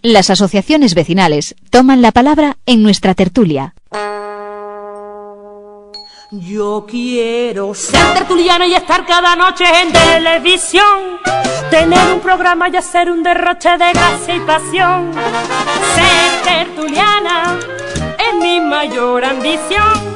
Las asociaciones vecinales toman la palabra en nuestra tertulia. Yo quiero ser tertuliana y estar cada noche en televisión, tener un programa y hacer un derroche de gracia y pasión. Ser tertuliana es mi mayor ambición.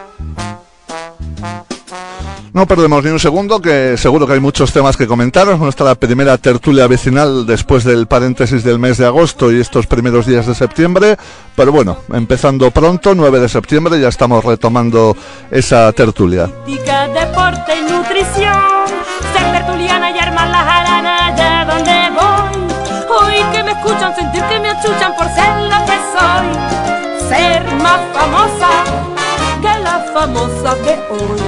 No perdemos ni un segundo, que seguro que hay muchos temas que comentar. Nuestra primera tertulia vecinal después del paréntesis del mes de agosto y estos primeros días de septiembre. Pero bueno, empezando pronto, 9 de septiembre, ya estamos retomando esa tertulia. Política, deporte y nutrición. Ser tertuliana y armar la jarana allá donde voy. Oír que me escuchan, sentir que me achuchan por ser lo que soy. Ser más famosa que la famosa de hoy.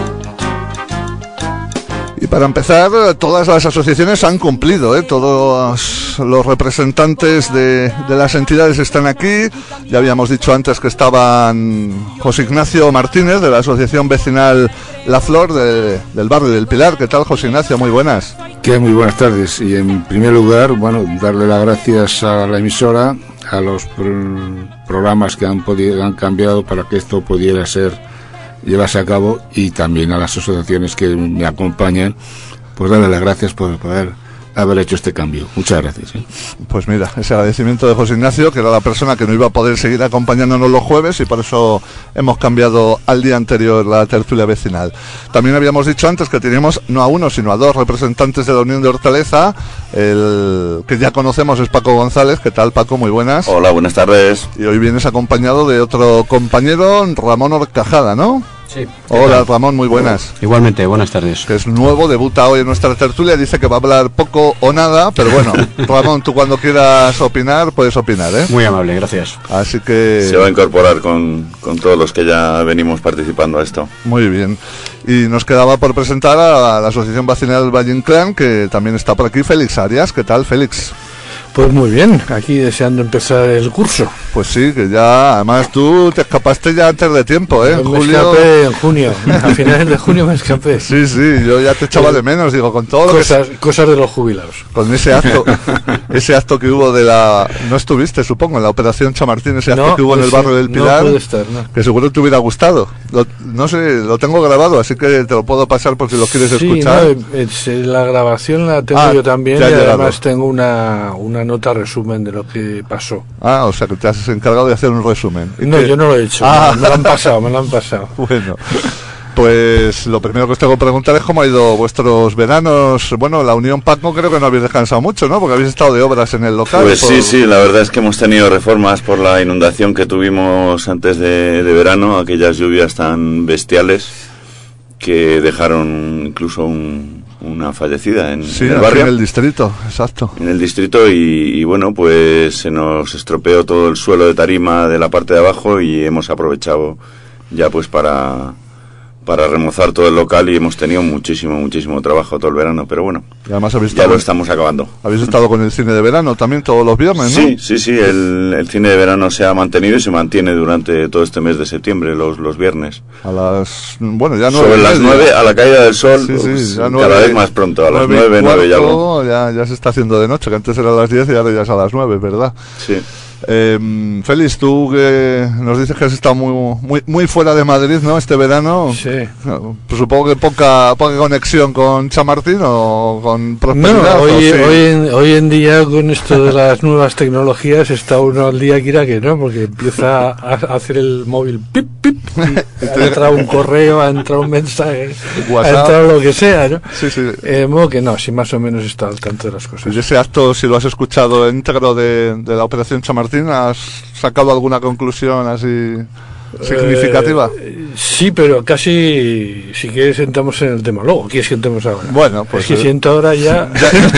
Y para empezar, todas las asociaciones han cumplido, todos los representantes de las entidades están aquí. Ya habíamos dicho antes que estaban José Ignacio Martínez, de la Asociación Vecinal La Flor, del barrio del Pilar. ¿Qué tal, José Ignacio? Muy buenas. ¿Qué? Muy buenas tardes. Y en primer lugar, bueno, darle las gracias a la emisora, a los programas que han cambiado para que esto pudiera llevarse a cabo, y también a las asociaciones que me acompañan, pues darle las gracias por poder haber hecho este cambio. Muchas gracias. Pues mira, ese agradecimiento de José Ignacio, que era la persona que no iba a poder seguir acompañándonos los jueves, y por eso hemos cambiado al día anterior la tertulia vecinal. También habíamos dicho antes que teníamos no a uno, sino a dos representantes de la Unión de Hortaleza. El que ya conocemos es Paco González. ¿Qué tal, Paco? Muy buenas. Hola, buenas tardes. Y hoy vienes acompañado de otro compañero, Ramón Horcajada, ¿no? Sí. Hola, Ramón, muy buenas. Igualmente, buenas tardes. Que es nuevo, debuta hoy en nuestra tertulia, dice que va a hablar poco o nada, pero bueno, Ramón, tú cuando quieras opinar, puedes opinar, ¿eh? Muy amable, gracias. Así que... Se va a incorporar con todos los que ya venimos participando a esto. Muy bien. Y nos quedaba por presentar a la Asociación Vecinal Valle Inclán, que también está por aquí, Félix Arias. ¿Qué tal, Félix? Pues muy bien, aquí deseando empezar el curso. Pues sí, que ya, además tú te escapaste ya antes de tiempo, ¿eh? Me escapé en junio, a finales de junio me escapé. Sí, yo ya te echaba de menos, digo, con todo cosas de los jubilados. Con ese acto que hubo de la... No estuviste, supongo, en la Operación Chamartín, ese acto que hubo en el barrio del Pilar. No pude estar, no. Que seguro te hubiera gustado. No sé, lo tengo grabado, así que te lo puedo pasar por si lo quieres escuchar. Sí, la grabación la tengo yo también, y además tengo una nota resumen de lo que pasó. Ah, o sea que te has encargado de hacer un resumen. No, yo no lo he hecho, me lo han pasado. Bueno, pues lo primero que os tengo que preguntar es cómo ha ido vuestros veranos. Bueno, la Unión Paco creo que no habéis descansado mucho, ¿no? Porque habéis estado de obras en el local. Pues sí, la verdad es que hemos tenido reformas por la inundación que tuvimos antes de verano, aquellas lluvias tan bestiales que dejaron incluso una fallecida en el barrio. En el distrito, exacto. En el distrito y bueno, pues se nos estropeó todo el suelo de tarima de la parte de abajo y hemos aprovechado ya pues para remozar todo el local, y hemos tenido muchísimo trabajo todo el verano, pero bueno, y además ya lo estamos acabando. ¿Habéis estado con el cine de verano también todos los viernes, no? Sí, el cine de verano se ha mantenido y se mantiene durante todo este mes de septiembre, los viernes. A las... Bueno, ya 9. Sobre las 9, a la caída del sol, cada vez más pronto, a las 9 ya algo. Ya se está haciendo de noche, que antes era a las 10 y ahora ya es a las 9, ¿verdad? Sí. Félix, tú que nos dices que has estado muy fuera de Madrid, ¿no? Este verano. Sí. Pues supongo que poca conexión con Chamartín o con Prosperidad. No, hoy en día con esto de las nuevas tecnologías está uno al día que no, porque empieza a hacer el móvil pip pip, y ha entrado un correo, ha entrado un mensaje, WhatsApp, ha entrado lo que sea, ¿no? Sí. De modo que no, si más o menos está al tanto de las cosas. ¿Y ese acto, si lo has escuchado íntegro de la Operación Chamartín, has sacado alguna conclusión así significativa? Sí, pero casi, si quieres, entramos en el tema luego. ¿Quieres que entremos ahora? Bueno, pues... Es que siento ahora ya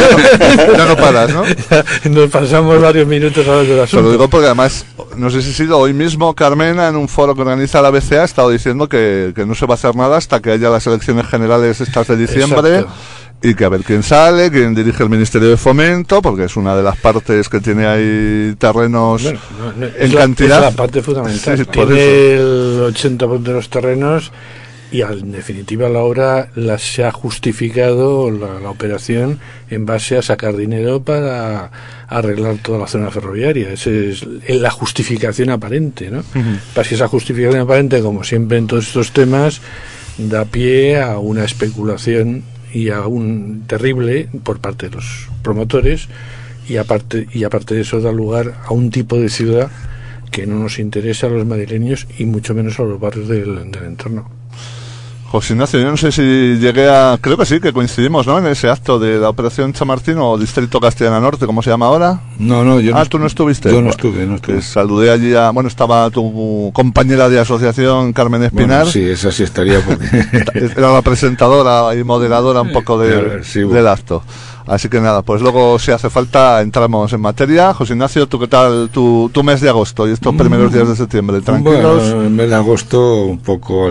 no paras, ¿no? Nos pasamos varios minutos a del asunto. Te lo digo porque además, no sé si ha sido hoy mismo, Carmena, en un foro que organiza la BCA, ha estado diciendo que no se va a hacer nada hasta que haya las elecciones generales estas de diciembre. Exacto. Y que a ver quién sale, quién dirige el Ministerio de Fomento, porque es una de las partes que tiene ahí terrenos en cantidad. Es la parte fundamental. Sí, tiene el 80% de los terrenos en definitiva la obra se ha justificado la operación en base a sacar dinero para arreglar toda la zona ferroviaria. Esa es la justificación aparente, ¿no? Para que esa justificación aparente, como siempre en todos estos temas, da pie a una especulación y a un terrible por parte de los promotores, y aparte de eso da lugar a un tipo de ciudad que no nos interesa a los madrileños y mucho menos a los barrios del entorno. José Ignacio, yo no sé si llegué a... Creo que sí, que coincidimos, ¿no?, en ese acto de la Operación Chamartín o Distrito Castellana Norte, ¿cómo se llama ahora? No, yo ¿tú no estuviste? Yo no estuve. Saludé allí a... Bueno, estaba tu compañera de asociación, Carmen Espinar. Bueno, sí, esa sí estaría porque... Era la presentadora y moderadora un poco del acto. Así que nada, pues luego si hace falta entramos en materia. José Ignacio, ¿tú qué tal tu mes de agosto y estos primeros días de septiembre? ¿Tranquilos? Bueno, el mes de agosto un poco...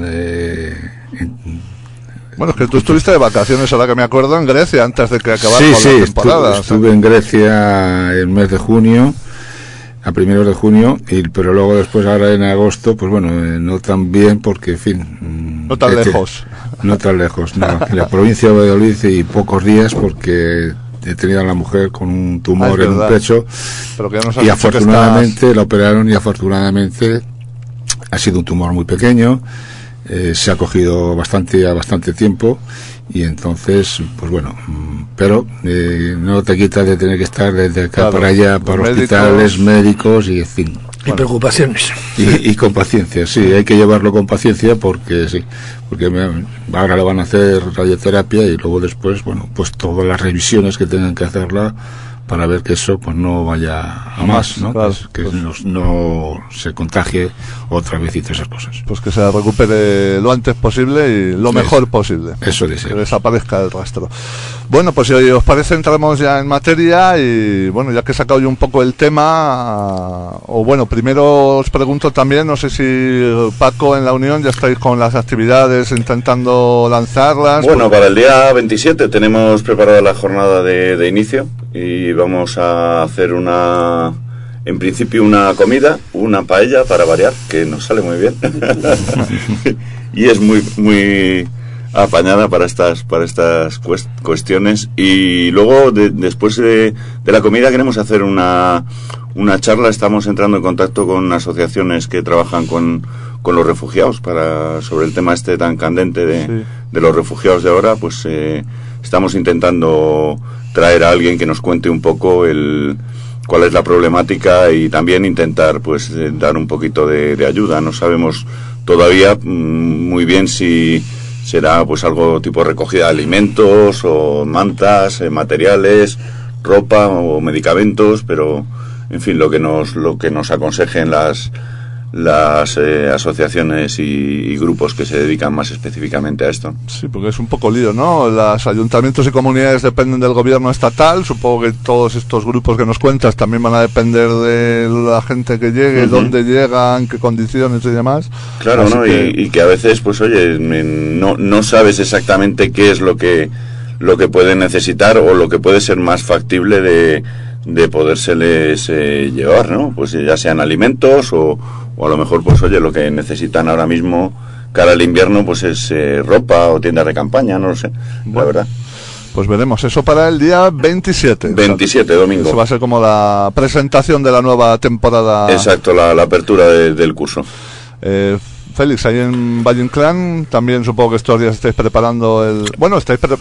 Bueno, es que tú estuviste de vacaciones, ahora que me acuerdo, en Grecia antes de que acabara la temporada. Estuve en Grecia el mes de junio, a primeros de junio, pero luego después ahora en agosto, pues bueno, no tan bien porque, en fin... No tan lejos. No tan lejos, no. En la provincia de Valladolid y pocos días porque he tenido a la mujer con un tumor en un pecho, pero que ya nos y afortunadamente la operaron y afortunadamente ha sido un tumor muy pequeño. Se ha cogido bastante tiempo y entonces, pues bueno, pero no te quita de tener que estar desde acá para allá, para hospitales, médicos y en fin. Y preocupaciones. Y con paciencia, sí, hay que llevarlo con paciencia porque ahora le van a hacer radioterapia y luego después, bueno, pues todas las revisiones que tengan que hacerla para ver que eso pues no vaya a más, ¿no? Claro, que no se contagie otra vez y todas esas cosas. Pues que se recupere lo antes posible y lo mejor posible. Eso deseo. Que desaparezca el rastro. Bueno, pues si os parece entramos ya en materia y bueno, ya que he sacado yo un poco el tema, o bueno, primero os pregunto también, no sé si Paco en la Unión ya estáis con las actividades intentando lanzarlas. Bueno, para el día 27 tenemos preparada la jornada de inicio y vamos a hacer en principio una comida, una paella para variar, que nos sale muy bien y es muy apañada para estas cuestiones. Y luego después de la comida queremos hacer una charla. Estamos entrando en contacto con asociaciones que trabajan con los refugiados sobre el tema este tan candente de los refugiados de ahora. Pues estamos intentando traer a alguien que nos cuente un poco cuál es la problemática y también intentar pues dar un poquito de ayuda. No sabemos todavía muy bien si será pues algo tipo recogida de alimentos o mantas, materiales, ropa o medicamentos, pero en fin, lo que nos aconsejen las asociaciones y grupos que se dedican más específicamente a esto. Sí, porque es un poco lío, ¿no? Los ayuntamientos y comunidades dependen del gobierno estatal. Supongo que todos estos grupos que nos cuentas también van a depender de la gente que llegue, dónde llegan, qué condiciones y demás. Claro, así, ¿no? Y que a veces, pues oye, no sabes exactamente qué es lo que pueden necesitar o lo que puede ser más factible de podérseles llevar, ¿no? Pues ya sean alimentos o a lo mejor, pues oye, lo que necesitan ahora mismo cara al invierno, pues es ropa o tiendas de campaña, no lo sé, bueno, la verdad. Pues veremos eso para el día 27. 27, domingo. Eso va a ser como la presentación de la nueva temporada. Exacto, la apertura del curso. Félix, ahí en Valle Inclán también supongo que estos días estáis preparando bueno,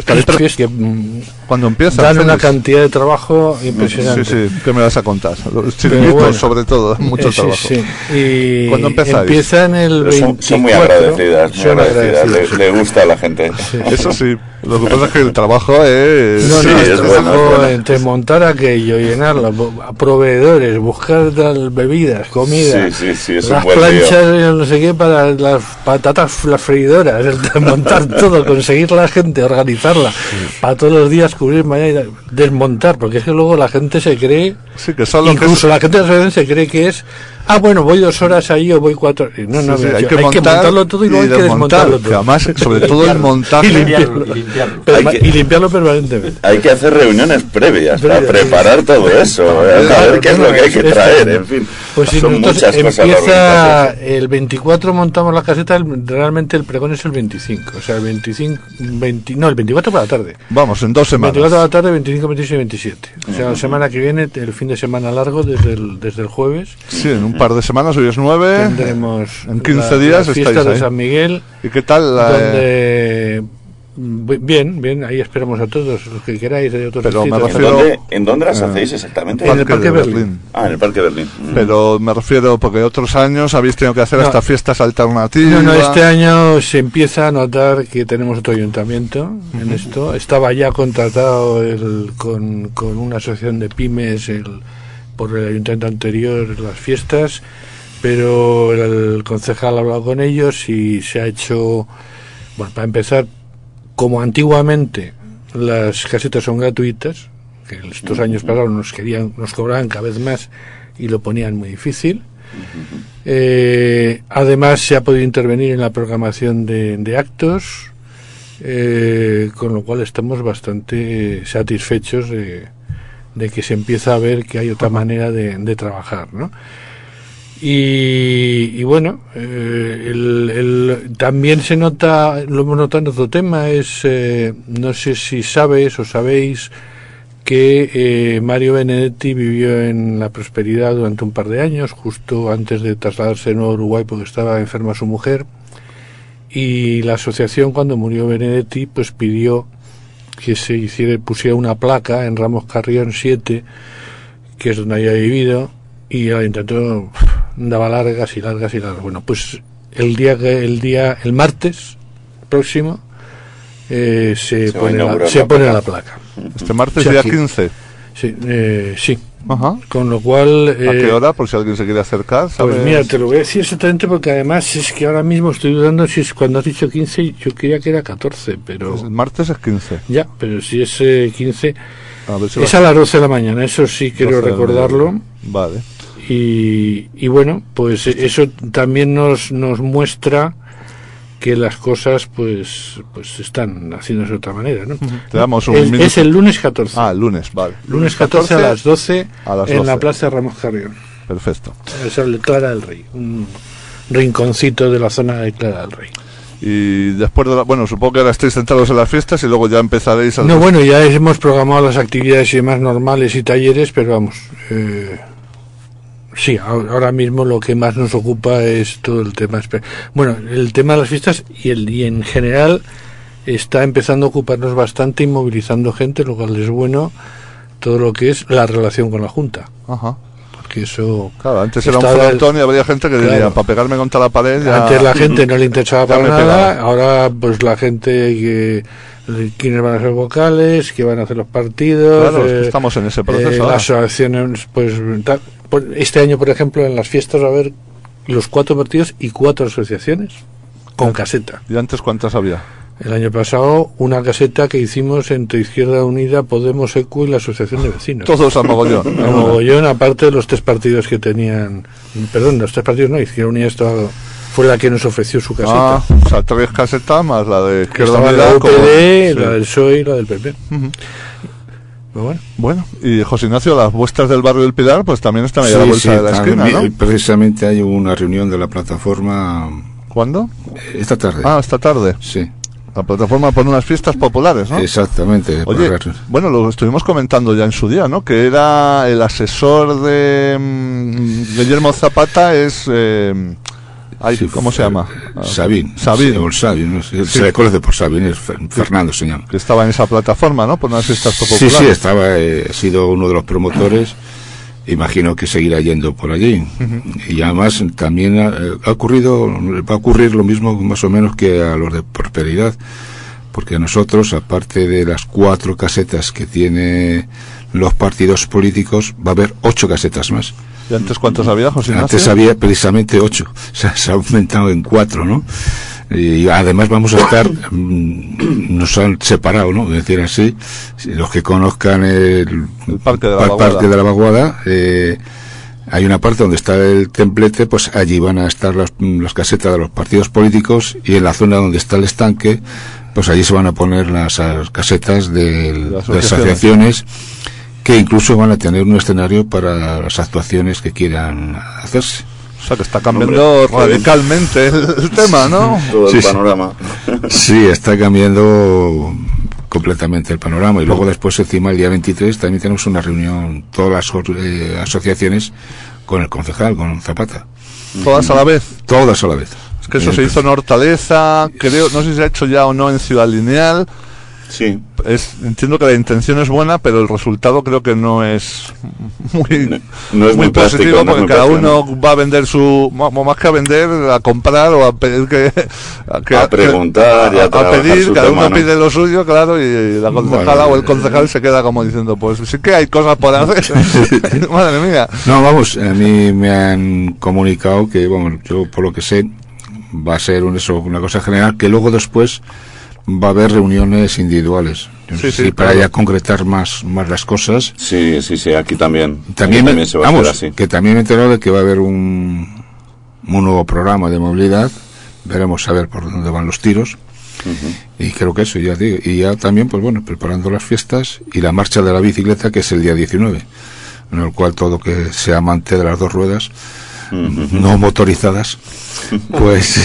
cuando empieza. Dan una cantidad de trabajo impresionante. Sí, ¿qué me vas a contar? Los chiringuitos, bueno, sobre todo, mucho trabajo. Sí. Y ¿cuándo empezáis? Empiezan el 24. Son muy agradecidas, le gusta a la gente. Sí. Eso sí, lo que pasa es que el trabajo es... es bueno. Entre montar aquello, llenarlo, a proveedores, buscar bebidas, comida, es las planchas, no sé qué, para las patatas, las freidoras, montar todo, conseguir la gente, organizarla, para todos los días cubrir mañana y desmontar, porque es que luego la gente se cree, sí, que son incluso la gente de la asociación se cree que es bueno, voy 2 horas ahí o voy 4. No, Sí, hay hay que montarlo todo y luego hay que desmontarlo todo. Que además, sobre todo el montaje. Y limpiarlo. Y limpiarlo permanentemente. Hay que hacer reuniones previas para preparar todo eso, a ver qué es lo que hay que traer, en fin. Pues si son nosotros muchas cosas empieza las bonitas, el 24 montamos la caseta, realmente el pregón es el 25, o sea, el 24 por la tarde. Vamos, en 2 semanas. 24 de la tarde, 25, 26 y 27. O sea, la semana que viene, el fin de semana largo, desde el jueves, Sí, en un par de semanas, hoy es 9. tendremos En 15 días la fiesta estáis de ahí. San Miguel, ¿Y qué tal? donde... Bien, ahí esperamos a todos los que queráis de otros Pero me distritos. refiero- ¿En dónde las hacéis exactamente? En el Parque de Berlín. Ah, en el Parque Berlín. Pero me refiero, porque otros años habéis tenido que hacer No. hasta fiestas alternativas. No, este año se empieza a notar que tenemos otro ayuntamiento en esto. Estaba ya contratado con una asociación de pymes por el ayuntamiento anterior las fiestas, pero el concejal ha hablado con ellos y se ha hecho, bueno, para empezar, como antiguamente las casetas son gratuitas, que estos años pasados nos cobraban cada vez más y lo ponían muy difícil. Además se ha podido intervenir en la programación de actos, con lo cual estamos bastante satisfechos de que se empieza a ver que hay otra manera de trabajar, ¿no? Y bueno, también se nota, lo hemos notado en otro tema, no sé si sabéis que Mario Benedetti vivió en la prosperidad durante un par de años, justo antes de trasladarse de nuevo a Uruguay porque estaba enferma su mujer, y la asociación, cuando murió Benedetti, pues pidió que pusiera una placa en Ramos Carrión 7, que es donde había vivido, y el intentó, daba largas. Bueno, pues el martes próximo se pone la placa. Este martes, O sea, día aquí. 15. Sí. Ajá. Con lo cual... ¿A qué hora? Por si alguien se quiere acercar. ¿sabes? Pues mira, te lo voy a decir exactamente porque además es que ahora mismo estoy dudando si es cuando has dicho 15, yo creía que era 14, pero... El martes es 15. Ya, pero si es 15... A ver si Es a las 12 de la mañana, eso sí quiero recordarlo. Vale. Y bueno, pues eso también nos muestra que las cosas pues están haciéndose de otra manera, ¿no? Te damos un minuto. Es el lunes 14. Ah, el lunes, vale. Lunes 14 a las 12 a las en 12. la Plaza de Ramos Carrión. Perfecto. Es el Clara del Rey, un rinconcito de la zona de Clara del Rey. Y después de bueno, supongo que ahora estáis centrados en las fiestas y luego ya empezaréis a... No, bueno, ya hemos programado las actividades y demás normales y talleres, pero vamos, sí, ahora mismo lo que más nos ocupa es todo el tema. Bueno, el tema de las fiestas y en general está empezando a ocuparnos bastante y movilizando gente, lo cual es bueno, todo lo que es la relación con la Junta. Ajá. Porque eso... Claro, antes era un estaba frontón y habría gente que diría, Claro. para pegarme contra la pared ya... Antes la gente no le interesaba Ya para me he nada, pegado. ahora pues la gente quiénes van a ser vocales, qué van a hacer los partidos, Claro, es que estamos en ese proceso ahora. las asociaciones, pues este año por ejemplo en las fiestas va a haber los 4 partidos y 4 asociaciones con caseta. ¿Y antes cuántas había? El año pasado una caseta que hicimos entre Izquierda Unida, Podemos, ECU y la Asociación de Vecinos. Todos a mogollón. A mogollón, aparte de los 3 partidos que tenían, perdón, los 3 partidos no, Izquierda Unida fue la que nos ofreció su caseta. Ah, o sea, 3 casetas más la de Izquierda Estaba Unida. la como- UPD, sí. la del PSOE y la del PP. Ujú. Pero bueno, Bueno, y José Ignacio, las vuestras del barrio del Pilar, pues también están ahí a la vuelta de la esquina, ¿no? Precisamente hay una reunión de la plataforma ¿Cuándo? esta tarde. Ah, esta tarde. Sí, La plataforma pone unas fiestas populares, ¿no? exactamente. Oye, bueno, lo estuvimos comentando ya en su día, ¿no? Que era el asesor de Guillermo Zapata, es... Sí, ¿cómo se llama? Sabín. Sabín. O Sabín, no sé, Sí. se le conoce por Sabín, es Fernando se llama. Que estaba en esa plataforma, ¿no? Por unas fiestas Sí, populares. sí, ha sido uno de los promotores. Imagino que seguirá yendo por allí. Y además también va a ocurrir lo mismo más o menos que a los de Prosperidad, porque a nosotros, aparte de las 4 casetas que tiene los partidos políticos, va a haber 8 casetas más. ¿Y antes cuántos había, José Ignacio? Antes había precisamente 8, o sea, se ha aumentado en 4, ¿no? Y además vamos a estar, nos han separado, ¿no? Es decir, así, los que conozcan el Parque de la Parque de la Vaguada, Hay una parte donde está el templete, pues allí van a estar las casetas de los partidos políticos, y en la zona donde está el estanque, pues allí se van a poner las casetas de las asociaciones, que incluso van a tener un escenario para las actuaciones que quieran hacerse. O sea, que está cambiando radicalmente el tema, ¿no? Todo el panorama. Sí, está cambiando completamente el panorama. Y luego después, encima, el día 23, también tenemos una reunión, todas las asociaciones, con el concejal, con Zapata. ¿Todas a la vez? Todas a la vez. Es que eso se hizo en Hortaleza, creo, no sé si se ha hecho ya o no en Ciudad Lineal. Sí. Entiendo que la intención es buena, pero el resultado creo que no es muy, no es muy positivo, práctico, porque cada uno va a vender más que a vender, a comprar o a pedir a preguntar y a pedir, cada uno tema, pide lo suyo, claro, y la concejala o el concejal se queda como diciendo, pues sí que hay cosas por hacer. Madre mía. No, vamos, a mí me han comunicado que, bueno, yo por lo que sé, va a ser una cosa general, que luego después va a haber reuniones individuales. Sí, para ya concretar más las cosas. Sí, aquí también. También se va a hacer así. Que también me he enterado de que va a haber un nuevo programa de movilidad. Veremos a ver por dónde van los tiros. Y creo que eso, ya digo. Y ya también, pues bueno, preparando las fiestas y la marcha de la bicicleta, que es el día 19, en el cual todo que sea amante de las dos ruedas, no motorizadas, pues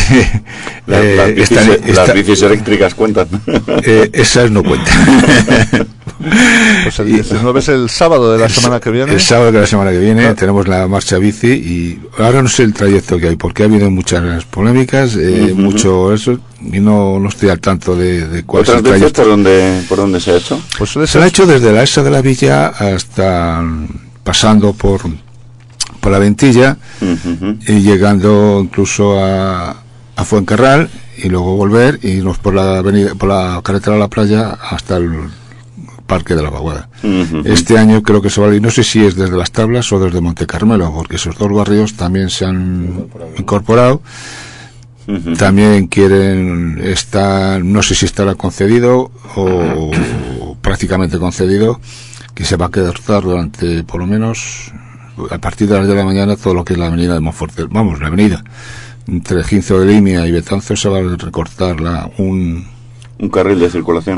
las bicis eléctricas cuentan. Esas no cuentan. Pues el 19 es el sábado de la semana que viene. El sábado de la semana que viene tenemos la marcha bici, y ahora no sé el trayecto que hay, porque ha habido muchas polémicas, mucho eso, y no estoy al tanto de cuál es el trayecto. ¿Por dónde se ha hecho? Pues se ha hecho desde la ESA de la Villa hasta pasando por la Ventilla, y llegando incluso a Fuencarral, y luego volver y irnos por la avenida, por la carretera de la playa hasta el Parque de la Vaguada. Este año creo que se va a ir, no sé si es desde Las Tablas o desde Monte Carmelo, porque esos dos barrios también se han incorporado. También quieren no sé si estará concedido o prácticamente concedido, que se va a quedar durante, por lo menos a partir de las 10 de la mañana, todo lo que es la avenida de Monforte, la avenida entre Ginzo de Limia y Betanzos, se va a recortar un carril de circulación.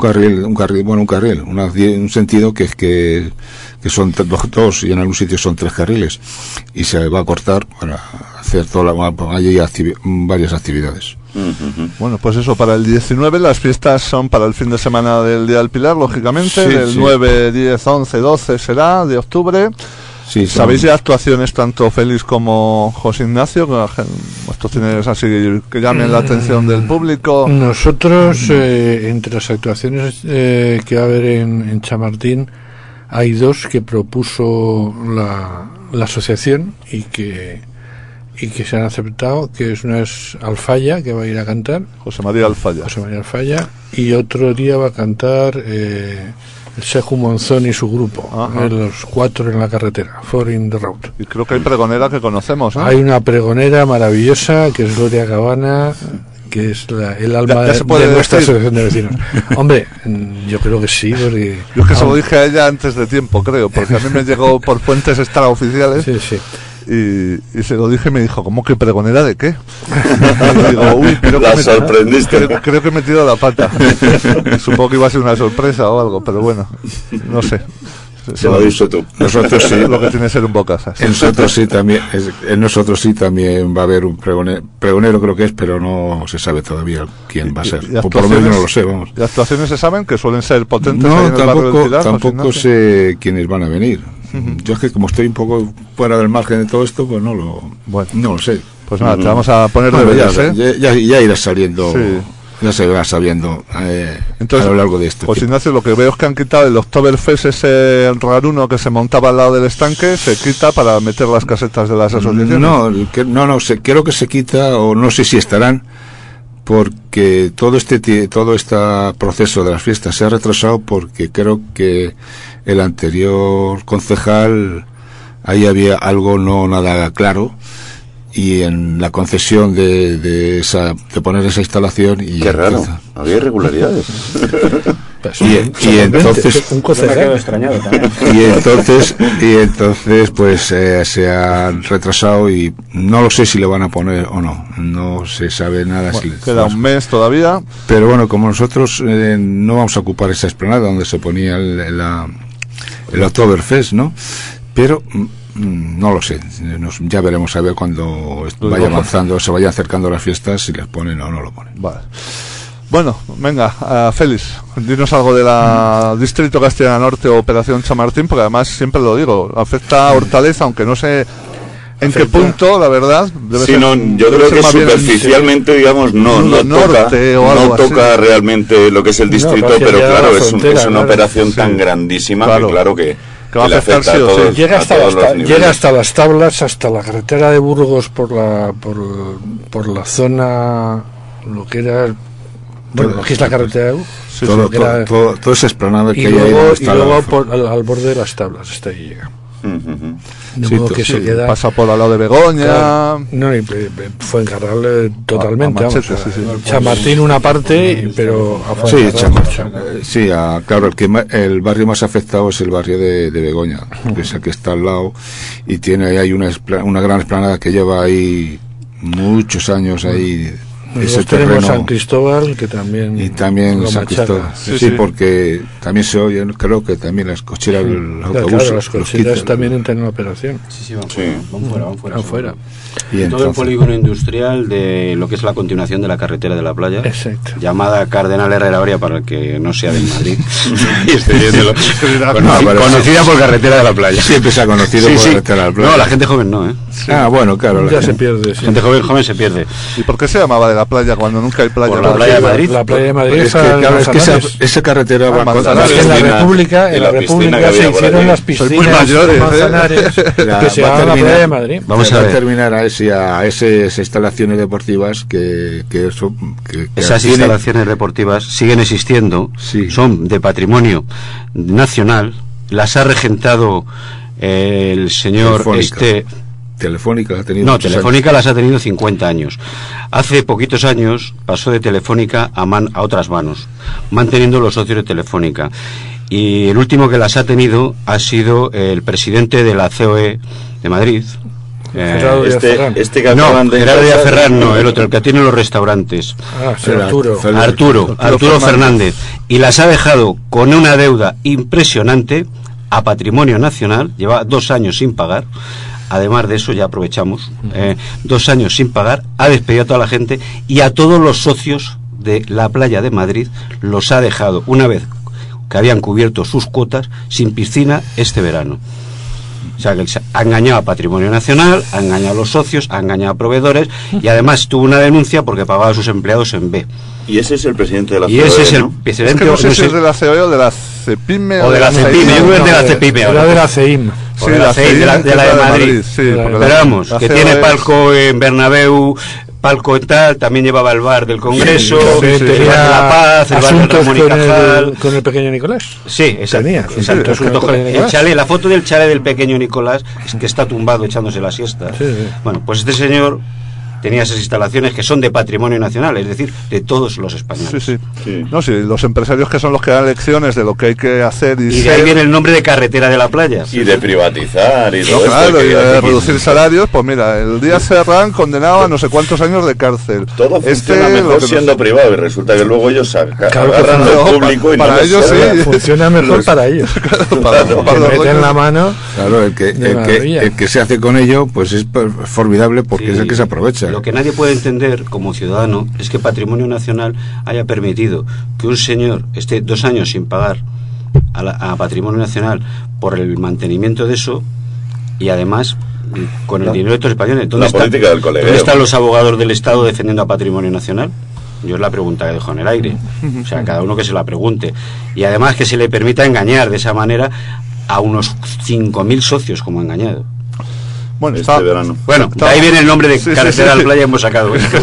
Un sentido que son dos, y en algún sitio son 3 carriles, y se va a cortar para hacer varias actividades. Bueno, pues eso, para el 19 las fiestas son para el fin de semana del Día del Pilar, lógicamente, del 9, 10, 11, 12 será, de octubre. Sí, ¿Sabéis ya actuaciones tanto Félix como José Ignacio? Actuaciones así que llamen la atención del público. Nosotros, entre las actuaciones que va a haber en Chamartín, hay 2 que propuso la asociación y que se han aceptado, que una es Alfaya, que va a ir a cantar. José María Alfaya. Y otro día va a cantar el Seju Monzón y su grupo, los 4 en la carretera, 4 in the road. Y creo que hay pregonera que conocemos, ¿no? Hay una pregonera maravillosa, que es Gloria Cabana, que es el alma de nuestra asociación de vecinos. Hombre, yo creo que sí, porque... Yo es que se lo dije a ella antes de tiempo, creo, porque a mí me llegó por fuentes extraoficiales. Sí. Y se lo dije y me dijo, ¿cómo que pregonera de qué? Y digo, uy, sorprendiste. Creo que he metido la pata. Supongo que iba a ser una sorpresa o algo, pero bueno, no sé. Se lo has dicho tú. Nosotros sí. Lo que tiene que ser un bocazas. Nosotros sí también va a haber un pregonero, creo que es, pero no se sabe todavía quién va a ser. O por lo menos no lo sé, vamos. ¿Y actuaciones se saben que suelen ser potentes? No, tampoco sé quiénes van a venir. Yo es que como estoy un poco fuera del margen de todo esto, pues no lo sé. Pues nada, te vamos a poner deberes, ya irá saliendo. Sí. Ya se va sabiendo entonces, a lo largo de esto. Pues Ignacio, lo que veo es que han quitado el Oktoberfest, ese raruno que se montaba al lado del estanque, se quita para meter las casetas de las asociaciones. No, creo que se quita, o no sé si estarán, porque todo este proceso de las fiestas se ha retrasado, porque creo que el anterior concejal, ahí había algo no nada claro, y en la concesión de poner esa instalación. Y qué raro, había irregularidades. Pues, y entonces un Yo me cocerán. quedo extrañado también. y entonces pues se han retrasado y no lo sé si le van a poner o no se sabe nada. Bueno, si queda un mes todavía. Pero bueno, como nosotros no vamos a ocupar esa explanada donde se ponía el Oktoberfest, ¿no? Pero no lo sé, ya veremos a ver cuando vaya avanzando, se vayan acercando las fiestas, si les ponen o no lo ponen. Vale. Bueno, venga, Félix, dinos algo de la Distrito Castilla Norte o Operación Chamartín, porque además siempre lo digo, afecta a Hortaleza, aunque no sé en qué punto, la verdad. Debe Sí, ser, no, yo debe creo ser que más bien superficialmente, digamos, no norte o algo así. toca realmente lo que es el distrito, porque pero ya claro, la es frontera, una claro. operación Sí. tan grandísima Claro. que claro que va a le afectar afecta sí a o sí. todos, Llega a todos los niveles. llega hasta las tablas, hasta la carretera de Burgos por la zona, lo que era, bueno, aquí es la carretera de Burgos, Toda esa explanada que y hay ahí luego, donde y está luego al borde de las tablas, hasta ahí llega. Ujú. De Sí, modo que sí, se queda... Pasa por al lado de Begoña. Claro, no, y fue encargarle totalmente. A Machete, vamos, sí. Chamartín una parte, pero a Sí, Fuencarral. claro, el barrio más afectado es el barrio de Begoña, que es el que está al lado, y tiene ahí una gran explanada que lleva ahí muchos años ahí. Ese Nosotros tenemos terreno, San Cristóbal, que también y también lo San machaca. Cristóbal. Sí, Sí, sí. porque también se oye, creo que también las cocheras, los Claro, autobuses, las los cocheras quitan. también entran en la operación. Sí, van Sí. fuera. Afuera. Y Todo el entonces, polígono industrial de lo que es la continuación de la carretera de la playa, Exacto. llamada Cardenal Herrera Oria para el que no sea de Madrid y esté viéndolo. Conocida por Carretera de la Playa. siempre se ha conocido Sí, por sí. la carretera de la playa. No, la gente joven no, ¿eh? Ah, bueno, claro. Ya se pierde. sí. La gente joven se pierde. ¿Y por qué se llamaba de la playa cuando nunca hay playa? Por la playa de Madrid. La playa de Madrid Es que, está en claro, es que Manzanares. esa carretera va con Manzanares. En la piscina- República, y en la piscina República que se había por hicieron aquí. las Sois piscinas muy mayores, de Manzanares, que se llama la playa de Madrid. Vamos a va ver. terminar a esas instalaciones deportivas que Esas tienen- instalaciones deportivas siguen existiendo, Sí. son de patrimonio nacional, las ha regentado el señor Telefónica. Telefónica ha tenido No, muchos Telefónica las ha tenido 50 años. Hace poquitos años pasó de Telefónica a otras manos, manteniendo los socios de Telefónica. Y el último que las ha tenido ha sido el presidente de la COE de Madrid. Gerardo Díaz Ferrán. Este que No, acaban de Gerardo Díaz impulsar- Ferrán no, el otro, el que tiene los restaurantes. Ah, sí, Era Arturo. Arturo Fernández. Y las ha dejado con una deuda impresionante a patrimonio nacional, lleva 2 años sin pagar. Además de eso, ya aprovechamos, 2 años sin pagar, ha despedido a toda la gente y a todos los socios de la playa de Madrid los ha dejado, una vez que habían cubierto sus cuotas, sin piscina este verano. O sea, que ha engañado a Patrimonio Nacional, ha engañado a los socios, ha engañado a proveedores y además tuvo una denuncia porque pagaba a sus empleados en B. Y ese es el presidente de la Y COE, ese es el ¿no? Es presidente que no sé no si sé- es de la COE o de la CEPIME O de la CEPIME, yo creo que de la CEPIME ahora. Era de la CEIM. o de la CEI, de la de Madrid. sí, De la- porque Pero vamos, la que COE tiene palco en Bernabéu, palco en tal, también llevaba el bar del Congreso, También el bar de tenía la Paz, el bar de asuntos Ramón y Cajal. con el pequeño Nicolás. Sí, exacto. Tenía, Exacto, sí, asunto con con el el Nicolás. chalet, la foto del chalet del pequeño Nicolás, es que está tumbado echándose la siesta. Sí, sí. Bueno, pues este señor tenía esas instalaciones que son de patrimonio nacional, es decir, de todos los españoles. Sí, sí. Sí. No, sí, los empresarios que son los que dan lecciones de lo que hay que hacer y, Y de ser. ahí viene el nombre de carretera de la playa. Y de privatizar y No, todo esto. claro, y que de aquí- reducir salarios, pues mira, el Díaz Ferrán condenado a no sé cuántos años de cárcel. Todo funciona lo mejor que siendo privado y resulta que luego ellos Claro que agarran no, lo público y para no les ellos sobra. sí. Funciona mejor para ellos. para Que los meten dueños. la mano. Claro, De maravilla. el que se hace con ello, pues es formidable porque Sí. es el que se aprovecha. Lo que nadie puede entender como ciudadano es que Patrimonio Nacional haya permitido que un señor esté 2 años sin pagar a Patrimonio Nacional por el mantenimiento de eso y además con el dinero de estos españoles. La política del colegueo. ¿Dónde están los abogados del Estado defendiendo a Patrimonio Nacional? Yo es la pregunta que dejo en el aire. O sea, cada uno que se la pregunte. Y además que se le permita engañar de esa manera a unos 5.000 socios como ha engañado. Bueno, Este está, verano. Bueno, de ahí viene el nombre de Sí, sí, carretera sí. de la playa hemos sacado. Pues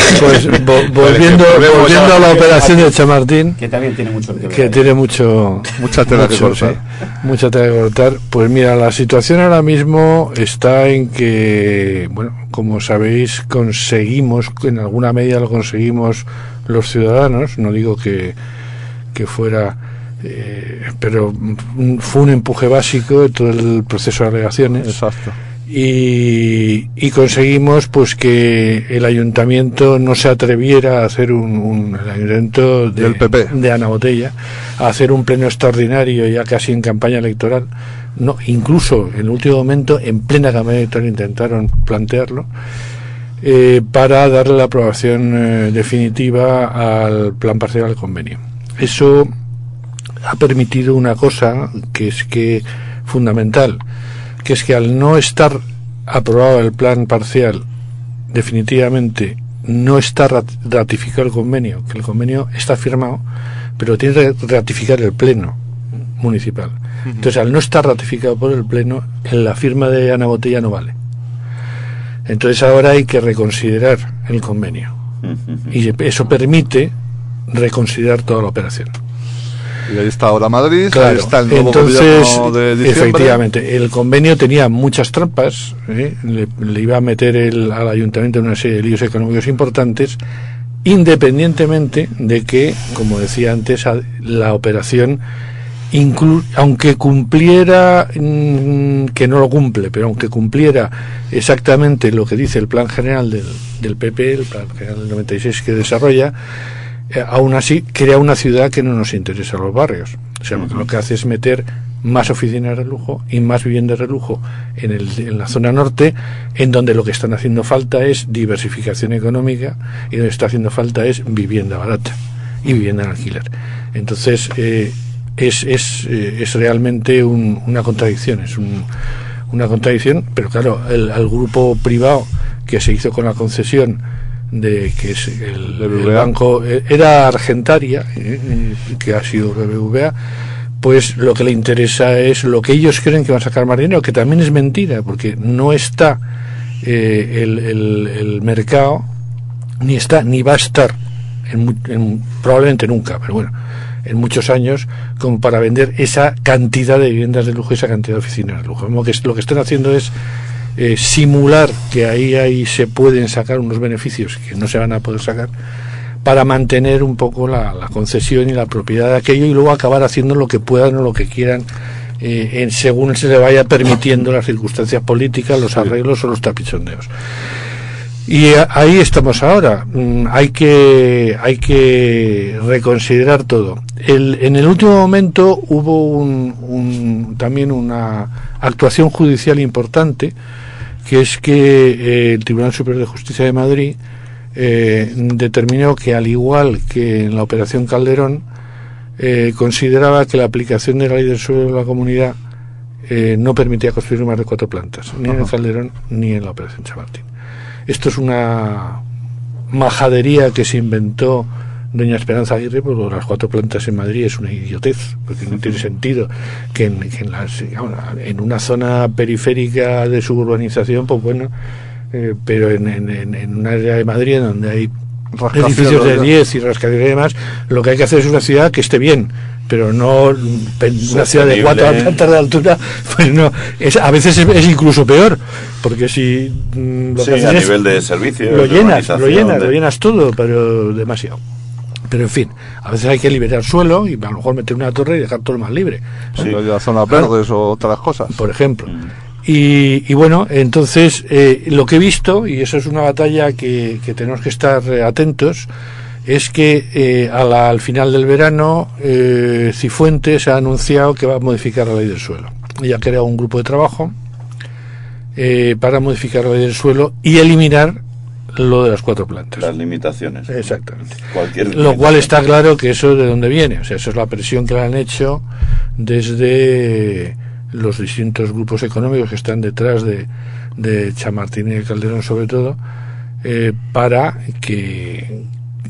volviendo a la operación de Chamartín, Que también tiene mucho que tiene mucha tela que cortar. mucha tela que cortar. Pues mira, la situación ahora mismo está en que, bueno, como sabéis, conseguimos, en alguna medida lo conseguimos los ciudadanos, no digo que fuera pero fue un empuje básico de todo el proceso de alegaciones. Exacto. Y conseguimos pues que el ayuntamiento no se atreviera a hacer el ayuntamiento del PP de Ana Botella a hacer un pleno extraordinario ya casi en campaña electoral. No, incluso en el último momento, en plena campaña electoral, intentaron plantearlo para darle la aprobación definitiva al plan parcial del convenio. Eso ha permitido una cosa que es fundamental, que es que al no estar aprobado el plan parcial definitivamente, no está ratificado el convenio, que el convenio está firmado, pero tiene que ratificar el pleno municipal. Entonces, al no estar ratificado por el pleno, en la firma de Ana Botella no vale. Entonces ahora hay que reconsiderar el convenio, y eso permite reconsiderar toda la operación. Y ahí está ahora Madrid, claro. Ahí está el nuevo Entonces, gobierno de diciembre. Efectivamente, el convenio tenía muchas trampas, le iba a meter al ayuntamiento en una serie de líos económicos importantes, independientemente de que, como decía antes, la operación, aunque cumpliera, que no lo cumple, pero aunque cumpliera exactamente lo que dice el plan general del PP, el plan general del 96 que desarrolla, aún así crea una ciudad que no nos interesa a los barrios. O sea, lo que hace es meter más oficinas de lujo y más viviendas de lujo en la zona norte, en donde lo que están haciendo falta es diversificación económica y donde está haciendo falta es vivienda barata y vivienda en alquiler. Entonces es realmente una contradicción, una contradicción, pero claro, al grupo privado que se hizo con la concesión de que es el banco era Argentaria, que ha sido BBVA, pues lo que le interesa es lo que ellos creen que van a sacar más dinero, que también es mentira, porque no está el mercado, ni va a estar probablemente nunca, pero bueno, en muchos años, como para vender esa cantidad de viviendas de lujo, esa cantidad de oficinas de lujo. Lo que están haciendo es simular que ahí se pueden sacar unos beneficios que no se van a poder sacar, para mantener un poco la concesión y la propiedad de aquello, y luego acabar haciendo lo que puedan o lo que quieran según se le vaya permitiendo las circunstancias políticas, los arreglos o los tapichondeos. Y ahí estamos ahora. Hay que reconsiderar todo. En el último momento hubo también una actuación judicial importante, que es que el Tribunal Superior de Justicia de Madrid determinó que, al igual que en la Operación Calderón, consideraba que la aplicación de la ley del suelo de la comunidad no permitía construir más de 4 plantas, ni en el Calderón ni en la Operación Chamartín. Esto es una majadería que se inventó doña Esperanza Aguirre, porque las 4 plantas en Madrid es una idiotez, porque no tiene sentido que en una zona periférica de suburbanización, pues bueno, pero en un área de Madrid donde hay edificios de 10 y rascacielos y demás, lo que hay que hacer es una ciudad que esté bien, pero no una ciudad de 4 plantas de altura, pues no, a veces es incluso peor, porque si a nivel de servicios, lo llenas todo, pero demasiado. Pero en fin, a veces hay que liberar suelo y a lo mejor meter una torre y dejar todo lo más libre. Sí, las zonas verdes o otras cosas. Por ejemplo. Y bueno, entonces lo que he visto, y eso es una batalla que tenemos que estar atentos, es que al final del verano Cifuentes ha anunciado que va a modificar la ley del suelo. Y ha creado un grupo de trabajo para modificar la ley del suelo y eliminar lo de las 4 plantas. Las limitaciones. Exactamente. Lo cual está claro que eso de dónde viene. O sea, eso es la presión que le han hecho desde los distintos grupos económicos que están detrás de Chamartín y de Calderón, sobre todo, para que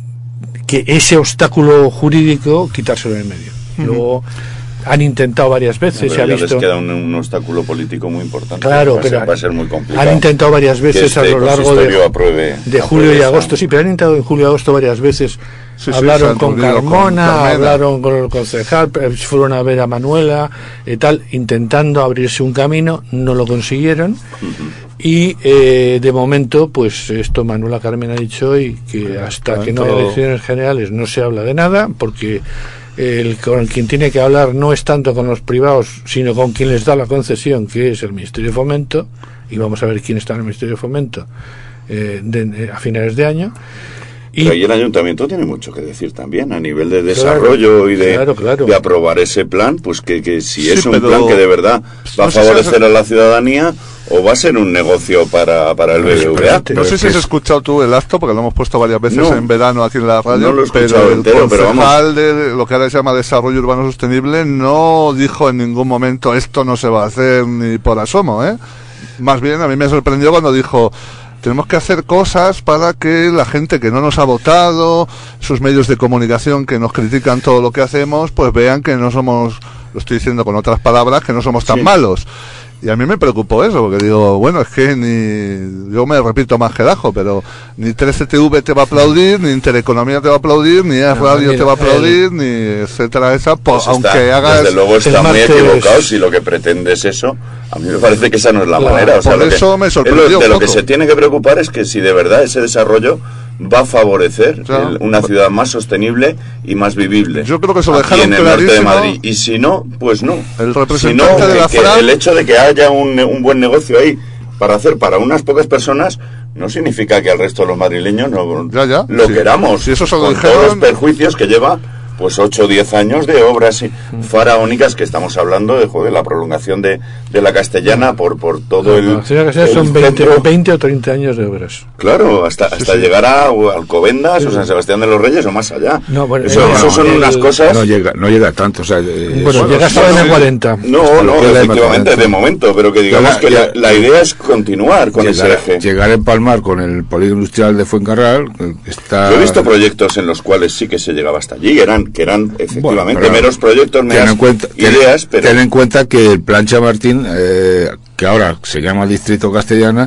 ese obstáculo jurídico quitárselo en medio. Luego han intentado varias veces, se ha visto. Les queda un obstáculo político muy importante. Claro, va a ser muy complicado. Han intentado varias veces a lo largo de julio y agosto. Sí, pero han intentado en julio y agosto varias veces. Hablaron con Carmona, hablaron con el concejal, fueron a ver a Manuela, tal, intentando abrirse un camino, no lo consiguieron. Y de momento, pues esto Manuela Carmen ha dicho hoy, que hasta que no haya elecciones generales no se habla de nada, porque con quien tiene que hablar no es tanto con los privados, sino con quien les da la concesión, que es el Ministerio de Fomento, y vamos a ver quién está en el Ministerio de Fomento a finales de año. Pero ahí el ayuntamiento tiene mucho que decir también a nivel de desarrollo y de aprobar ese plan, pues que si es un plan que de verdad va a favorecer a la ciudadanía o va a ser un negocio para el BBVA. No sé si has escuchado tú el acto, porque lo hemos puesto varias veces en verano aquí en la radio, no lo he escuchado pero entero, el concejal de lo que ahora se llama Desarrollo Urbano Sostenible no dijo en ningún momento esto no se va a hacer ni por asomo, ¿eh? Más bien a mí me sorprendió cuando dijo: tenemos que hacer cosas para que la gente que no nos ha votado, sus medios de comunicación que nos critican todo lo que hacemos, pues vean que no somos, lo estoy diciendo con otras palabras, que no somos tan malos. Y a mí me preocupó eso, porque digo, bueno, es que yo me repito más que el ajo, pero ni 13TV te va a aplaudir, ni Intereconomía te va a aplaudir, ni Es Radio te va a aplaudir, ni etcétera, pues aunque hagas... Desde luego está muy equivocado si lo que pretende es eso. A mí me parece que esa no es la manera. O sea, por eso me sorprendió de lo que se tiene que preocupar es que si de verdad ese desarrollo va a favorecer una ciudad más sostenible y más vivible. Yo creo que se lo dejaron en el norte de Madrid. Y si no, pues no. El representante de la FRAM... el hecho de que haya un buen negocio ahí para hacer para unas pocas personas no significa que al resto de los madrileños lo queramos. Si eso se lo con dijeron... todos los perjuicios que lleva pues 8 o 10 años de obras faraónicas, que estamos hablando de la prolongación de la Castellana por todo el... Son 20 o 30 años de obras. Claro, hasta llegar a Alcobendas o San Sebastián de los Reyes o más allá. Eso son unas cosas... No llega tanto. O sea, llega hasta en el 40. No, efectivamente, de momento, pero que digamos que la idea es continuar con ese eje. Llegar a empalmar con el polígono industrial de Fuencarral, está... Yo he visto proyectos en los cuales sí que se llegaba hasta allí, que eran efectivamente meros proyectos, meras ideas, pero... Ten en cuenta que el plan Chamartín, que ahora se llama Distrito Castellana,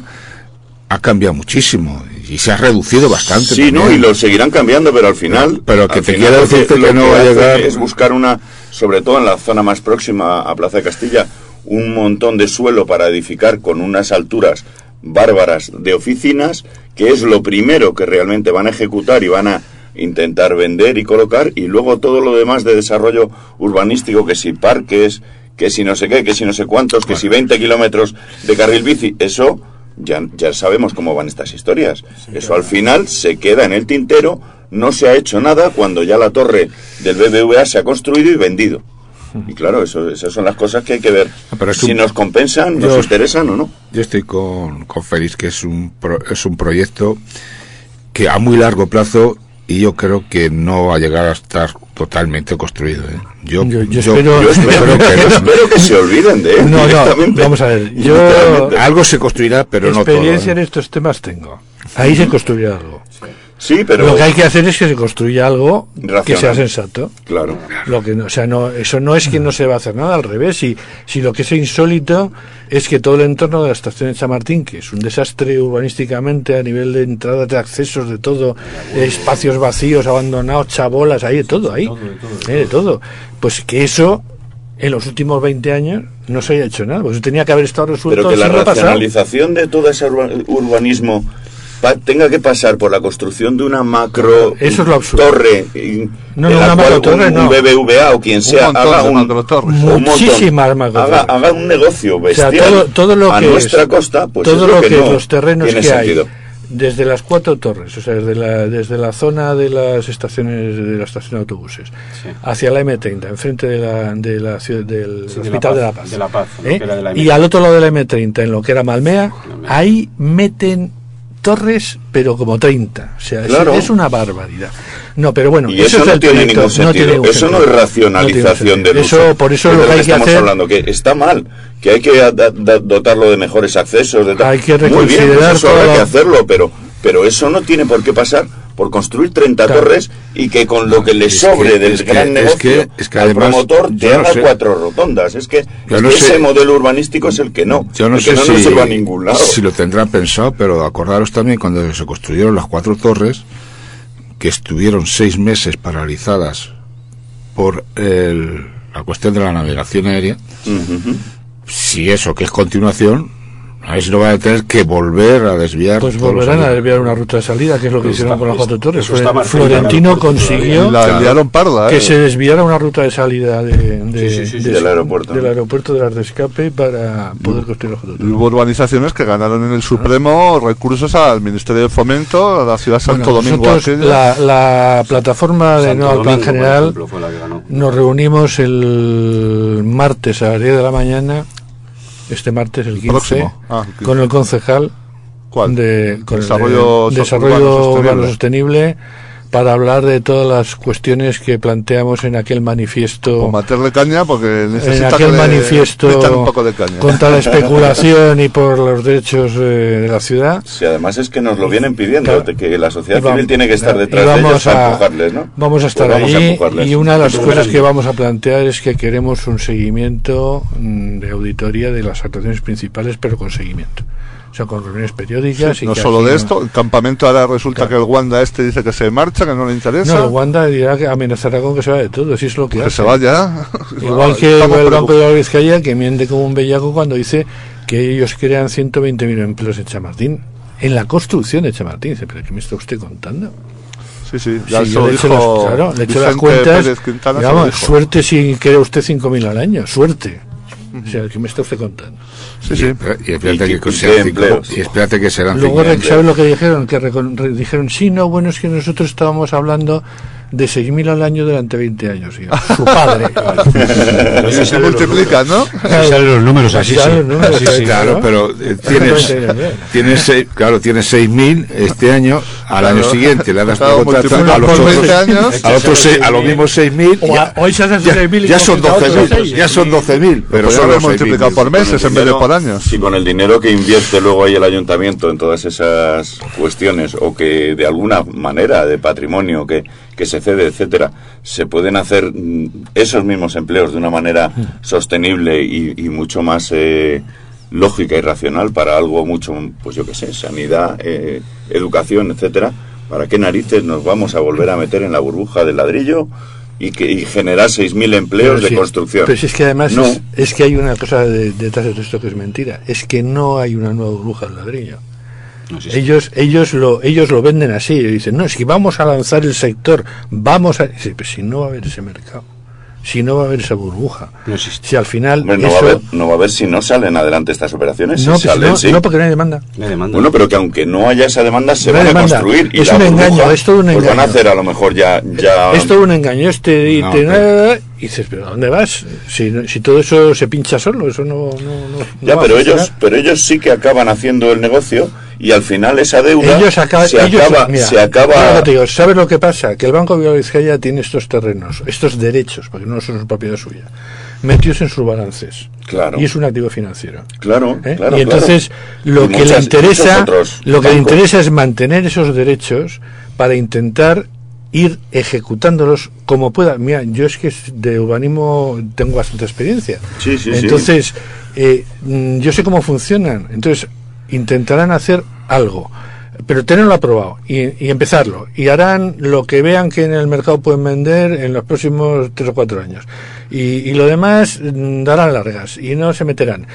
ha cambiado muchísimo y se ha reducido bastante. Sí, y lo seguirán cambiando, pero al final... Pero que te quiero decirte que no va a llegar... Es buscar sobre todo en la zona más próxima a Plaza de Castilla, un montón de suelo para edificar con unas alturas bárbaras de oficinas, que es lo primero que realmente van a ejecutar y van a intentar vender y colocar, y luego todo lo demás de desarrollo urbanístico, que si parques, que si no sé qué, que si no sé cuántos, que si 20 kilómetros de carril bici, eso ya sabemos cómo van estas historias. Eso al final se queda en el tintero, no se ha hecho nada cuando ya la torre del BBVA se ha construido y vendido. Y claro, esas son las cosas que hay que ver. Si nos compensan, nos interesan o no. Yo estoy con Félix, que es un proyecto que a muy largo plazo, y yo creo que no va a llegar a estar totalmente construido. Yo espero que se olviden de él. No, vamos a ver. Algo se construirá, pero no todo. Experiencia en estos temas tengo. Ahí se construirá algo. Sí, pero lo que hay que hacer es que se construya algo racional, que sea sensato. Claro. Eso no es que no se va a hacer nada, al revés. Si lo que es insólito es que todo el entorno de la estación de Chamartín, que es un desastre urbanísticamente a nivel de entradas, de accesos, de todo, espacios vacíos, abandonados, chabolas, hay de todo ahí. De todo. Pues que eso en los últimos 20 años no se haya hecho nada, pues tenía que haber estado resuelto. Pero que la racionalización de todo ese urbanismo tenga que pasar por la construcción de una macro torre, una macro torre, un BBVA o quien sea haga muchísimas macro haga un negocio bestial, o sea, todo lo a que nuestra costa, pues todo es lo que no los terrenos tiene que sentido. Hay desde las 4 torres, o sea, desde la zona de las estaciones de la estación de autobuses hacia la M30, enfrente del Hospital de la Paz, y al otro lado de la M30, en lo que era Malmea, ahí meten torres, pero como 30. O sea, es una barbaridad. No, pero bueno, y eso no tiene ningún sentido. Eso no es racionalización del uso. Por eso lo que hay que hacer... hablando, que está mal, que hay que dotarlo de mejores accesos. Hay que reconsiderar. Muy bien, pues eso hay que hacerlo, pero eso no tiene por qué pasar por construir 30 torres y que con lo que le sobre del gran negocio al promotor te haga 4 rotondas. Ese modelo urbanístico es el que no. Yo no sé no si, va a ningún lado. Si lo tendrán pensado, pero acordaros también cuando se construyeron las 4 torres, que estuvieron 6 meses paralizadas por la cuestión de la navegación aérea. Si eso, que es continuación, A ver si no van a tener que volver a desviar. Pues todos los volverán a años. desviar una ruta de salida, que es lo que hicieron con las cuatro torres. eso está marcado. Florentino consiguió La liaron parda, que se desviara una ruta de salida del aeropuerto. del aeropuerto de las de escape para poder construir las cuatro Y torres. hubo urbanizaciones que ganaron en el Supremo recursos al Ministerio de Fomento, a la ciudad de Santo Bueno, Domingo. nosotros, aquella. la plataforma de Santo No al Plan Domingo, por General, ejemplo, fue la que ganó. nos reunimos el martes a las 10 de la mañana, este martes el 15, Próximo. Ah, el 15. con el concejal ¿Cuál? con Desarrollo urbano sostenible, para hablar de todas las cuestiones que planteamos en aquel manifiesto, O meterle caña porque en necesita aquel que le manifiesto metan un poco de caña. contra la especulación y por los derechos de la ciudad. Sí, además es que nos lo vienen pidiendo, Claro. de que la sociedad Y vamos- civil tiene que estar y detrás de vamos ellos para empujarles, ¿no? Vamos a estar Pues vamos a allí, empujarles. y una de las Es un cosas gran- que vamos a plantear es que queremos un seguimiento de auditoría de las actuaciones principales, pero con seguimiento. O sea, con reuniones periódicas. Sí, y no que solo aquí de no- esto, el campamento ahora resulta que el Wanda dice que se marcha, que no le interesa, No, Wanda dirá que amenazará con que se vaya de todo, si es lo que que hace. se vaya. Igual que Estamos el Banco preocupados. de Vizcaya, que miente como un bellaco cuando dice que ellos crean 120.000 empleos en Chamartín. En la construcción de Chamartín. Dice, ¿pero qué me está usted contando? Sí, sí, ya Sí, se yo lo le echo dijo le echo las Vicente cuentas. Pérez Quintana, se lo Digamos, dijo. suerte si crea usted 5.000 al año. Suerte. O sea, ¿qué me está usted contando? Sí, sí. Y espérate ¿Y que qué serán empleos? y espérate que serán Luego, cinco. ¿sabes lo que dijeron? Que dijeron, sí, no, bueno, es que nosotros estábamos hablando de 6.000 al año durante 20 años. Y yo, su padre. Y se multiplica, ¿no? Sí, salen los números así, Salen sí. los números, Así, sí, sí. Claro, pero tienes 6.000 este año, al año siguiente le das Claro, por otra, multiplica a los por otros 20 años. a los mismos 6.000 Hoy se hacen 6.000 y ya son como que otros 12.000, 6. ya son 12.000, pero Podría son haber los multiplicado 6.000. por meses en vez de por años. Si con el dinero que invierte luego ahí el ayuntamiento en todas esas cuestiones, o que de alguna manera de patrimonio que se cede, etcétera, se pueden hacer esos mismos empleos de una manera sostenible y mucho más lógica y racional para algo mucho, pues yo qué sé, sanidad, educación, etcétera, ¿para qué narices nos vamos a volver a meter en la burbuja del ladrillo y generar 6.000 empleos de sí, construcción? pero si es que además No. es que hay una cosa detrás de todo esto que es mentira. Es que no hay una nueva burbuja del ladrillo. No, sí, sí. Ellos lo venden así, y dicen, no, si vamos a lanzar el sector, vamos a... Sí, pero si no va a haber ese mercado, si no va a haber esa burbuja, No existe. si al final Hombre, no, va a haber si no salen adelante estas operaciones. no, Si pues salen, no, sí. no, porque no hay demanda. Me demanda. Bueno, pero que aunque no haya esa demanda, se No hay van a demanda. construir. Y Es la un burbuja, engaño, es todo un pues van a engaño. hacer a lo mejor ya Es todo un engaño. No, Y dices, pero ¿a dónde vas? Si todo eso se pincha solo, eso no ya, va a pero funcionar. ellos sí que acaban haciendo el negocio y al final esa deuda Ellos acaban, se acaba. mira, Se acaba ahora te digo, ¿sabes lo que pasa? Que el Banco de Vizcaya tiene estos terrenos, estos derechos, porque no son propiedad suya, metidos en sus balances. Claro. Y es un activo financiero. Claro, ¿eh? claro. Y entonces lo Y que muchos le interesa, otros lo que le bancos. interesa es mantener esos derechos para intentar ir ejecutándolos como pueda. Mira, yo es que de urbanismo tengo bastante experiencia. Sí, sí, sí. Entonces, yo sé cómo funcionan. Entonces, intentarán hacer algo, pero tenerlo aprobado y empezarlo. Y harán lo que vean que en el mercado pueden vender en los próximos 3 o 4 años. Y lo demás darán largas y no se meterán.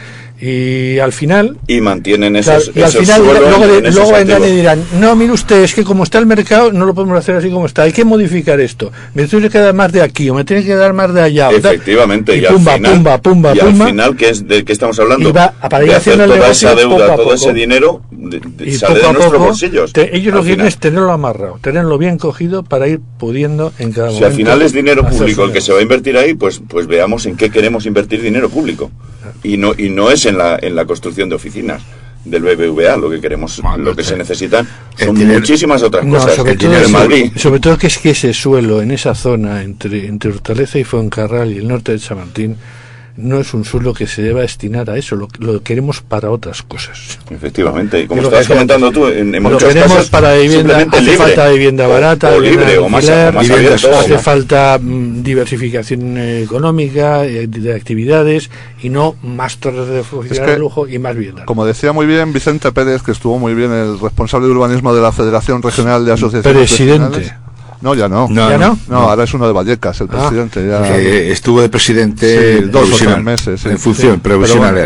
Y al final... y mantienen Claro, esos, y al esos final suelos en esos luego vendrán y activos. dirán, no, mire usted, es que como está el mercado no lo podemos hacer así como está, hay que modificar esto, me tiene que dar más de aquí o me tiene que dar más de allá, o tal. Efectivamente, y al pumba, final, pumba, y al pumba, final, ¿de qué estamos hablando? Y va a para ir de hacer haciendo el toda negocio esa deuda, poco a todo poco. ese dinero y sale poco de a nuestros poco, bolsillos. ellos lo Al que quieren final. es tenerlo amarrado, tenerlo bien cogido para ir pudiendo en cada Si momento. al final es dinero hacer público su el que se va a invertir ahí, pues veamos en qué queremos invertir dinero público. Y no es en la construcción de oficinas del BBVA lo que queremos, lo que se necesitan son dinero- muchísimas otras No, cosas. sobre El todo, dinero en Madrid. sobre todo que es que ese suelo en esa zona entre Hortaleza y Fuencarral y el norte de Chamartín no es un suelo que se deba destinar a eso, lo queremos para otras cosas. Efectivamente, y como Es lo que estabas decía comentando antes. tú, en Lo muchos queremos casos para vivienda, simplemente hace libre, falta vivienda barata, o vivienda libre, de o más alquiler, abierto, hace ¿no? falta diversificación económica, de actividades, y no más torres de oficina que, de lujo y más vivienda. Como decía muy bien Vicente Pérez, que estuvo muy bien, el responsable de urbanismo de la Federación Regional de Asociaciones Presidente. Vecinales. No, ya no. No, ¿Ya no? No, ahora es uno de Vallecas, el presidente. Ya... Estuvo de presidente Sí, 2 o 3 provisional, meses. Sí. en función Sí. provisional Pero era.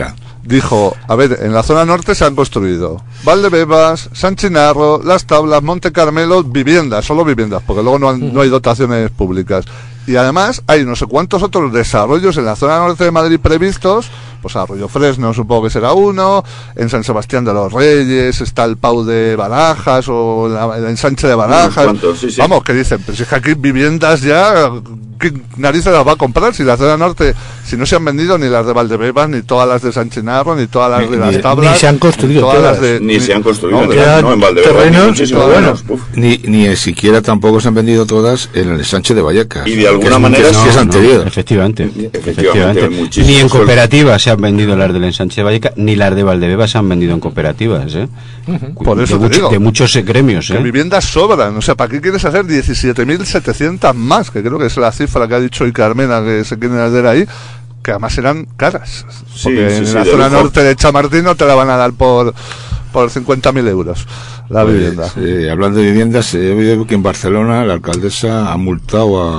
dijo, a ver, en la zona norte se han construido Valdebebas, San Chinarro, Las Tablas, Monte Carmelo, viviendas, solo viviendas, porque luego no hay dotaciones públicas. Y además hay no sé cuántos otros desarrollos en la zona norte de Madrid previstos, pues Arroyo Fresno supongo que será uno, en San Sebastián de los Reyes está el Pau de Barajas o el ensanche de Barajas. Sí. Vamos, que dicen, pero si es que aquí viviendas ya, ¿qué narices las va a comprar? Si la zona norte, si no se han vendido ni las de Valdebebas, ni todas las de San Chinarro, ni todas las de Las Tablas, ni se han construido todas. Ni se han construido, no, en Valdebebas, terrenos, muchísimos bueno, Ni siquiera tampoco se han vendido todas en el ensanche de Vallecas. Y de alguna manera que es anterior. Efectivamente. muchísimos. Ni en cooperativas se han vendido las del ensanche de Vallecas, ni las de Valdebebas se han vendido en cooperativas, ¿eh? Por eso te digo, de muchos gremios, que viviendas sobran. O sea, ¿para qué quieres hacer 17.700 más? Que creo que es la cifra que ha dicho hoy Carmena que se quieren hacer ahí, que además serán caras. Porque en la zona norte de Chamartín no te la van a dar por 50.000 euros la vivienda. Hablando de viviendas, he oído que en Barcelona la alcaldesa ha multado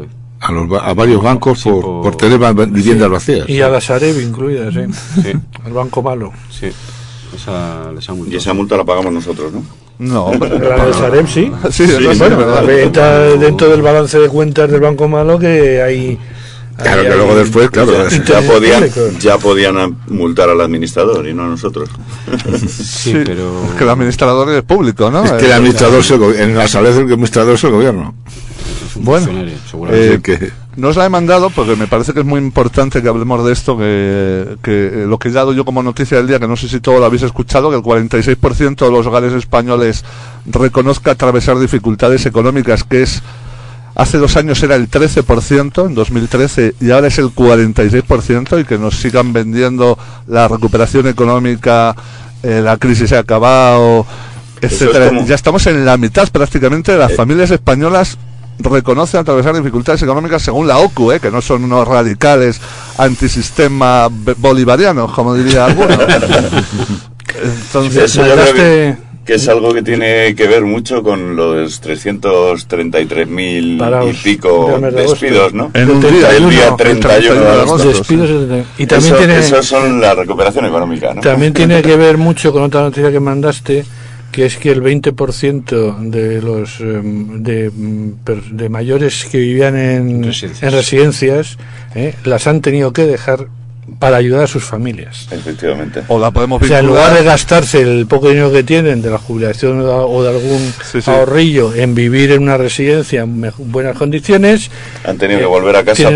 a varios bancos por tener viviendas vacías. Y a la Sareb incluidas, sí. El banco malo. Sí. Y esa multa la pagamos nosotros, ¿no? No, La de Sareb sí. Sí, Bueno, la venta dentro del balance de cuentas del banco malo que hay. Claro, que luego después, claro. Ya podían multar al administrador y no a nosotros. Sí, pero... Es que el administrador es público, ¿no? Es que el administrador en la sala del administrador es el gobierno. Bueno, que no os la he mandado porque me parece que es muy importante que hablemos de esto, que lo que he dado yo como noticia del día, que no sé si todo lo habéis escuchado, que el 46% de los hogares españoles reconozca atravesar dificultades económicas, que es... Hace 2 años era el 13%, en 2013, y ahora es el 46%, y que nos sigan vendiendo la recuperación económica, la crisis se ha acabado, etcétera. Ya estamos en la mitad prácticamente de las familias españolas reconocen atravesar dificultades económicas según la OCU, que no son unos radicales antisistema bolivarianos, como diría alguno. Entonces, eso yo creo que es algo que tiene que ver mucho con los 333.000 y pico despidos, ¿no? En un día, el día 31 de agosto. Despidos, y también eso son la recuperación económica, ¿no? También tiene que ver mucho con otra noticia que mandaste, que es que el 20% de los de mayores que vivían en residencias las han tenido que dejar para ayudar a sus familias. Efectivamente. O la podemos vincular. O sea, en lugar de gastarse el poco dinero que tienen de la jubilación o de algún ahorrillo en vivir en una residencia en buenas condiciones, han tenido que volver a casa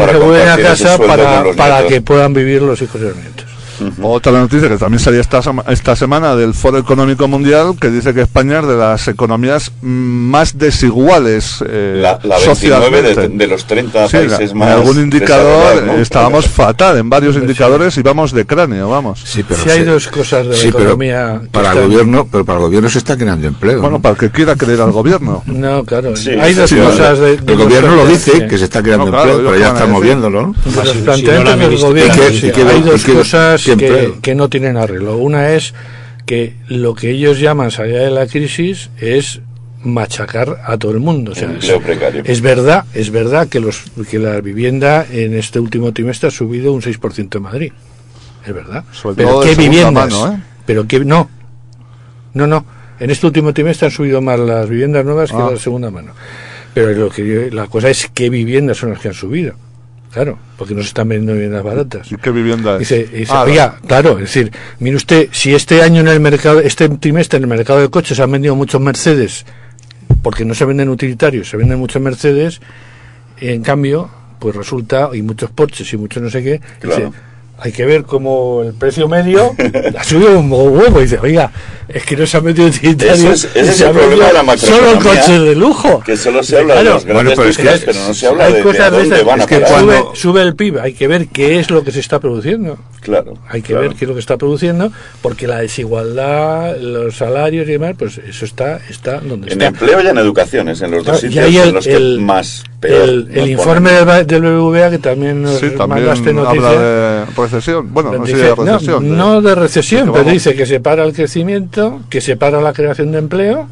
para que puedan vivir los hijos y los nietos. Otra noticia que también salía esta semana del Foro Económico Mundial, que dice que España es de las economías más desiguales la socialmente. 29 de los 30 países más. En algún indicador, ¿no? Estábamos fatal, en varios indicadores íbamos de cráneo, vamos. Sí, pero hay dos cosas de la economía. Para el gobierno se está creando empleo. Bueno, para el que quiera creer al gobierno. No, claro. Hay dos cosas el gobierno lo dice, que se está creando empleo, pero ya estamos viéndolo, ¿no? Los planteamientos del gobierno. Hay dos cosas que no tienen arreglo. Una es que lo que ellos llaman salida de la crisis es machacar a todo el mundo. O sea, es verdad que la vivienda en este último trimestre ha subido un 6% en Madrid. Es verdad. Pero ¿qué viviendas? Pero qué no. En este último trimestre han subido más las viviendas nuevas que las de segunda mano. Pero la cosa es qué viviendas son las que han subido. Claro, porque no se están vendiendo viviendas baratas. ¿Y qué vivienda es? Dice, oiga, claro, es decir, mire usted, si este año en el mercado, este trimestre en el mercado de coches se han vendido muchos Mercedes, porque no se venden utilitarios, se venden muchos Mercedes, en cambio, pues resulta, y muchos Porsches y muchos no sé qué, claro. Dice, hay que ver cómo el precio medio ha subido un huevo, y dice, oiga, es que no se ha metido utilitarios, ese es el problema de la macroeconomía, solo coches de lujo, que solo se habla de los grandes cifras, pero no se habla de dónde van a parar. Cuando sube el PIB, hay que ver qué es lo que se está produciendo. Claro. Hay que ver qué es lo que está produciendo, porque la desigualdad, los salarios y demás, pues eso está donde está. En empleo y en educación, en los dos sitios en los que más peor. El informe del BBVA, que también nos mandaste noticia, habla de recesión. Bueno, no sé de recesión. No de recesión, pero dice que se para el crecimiento, que se para la creación de empleo,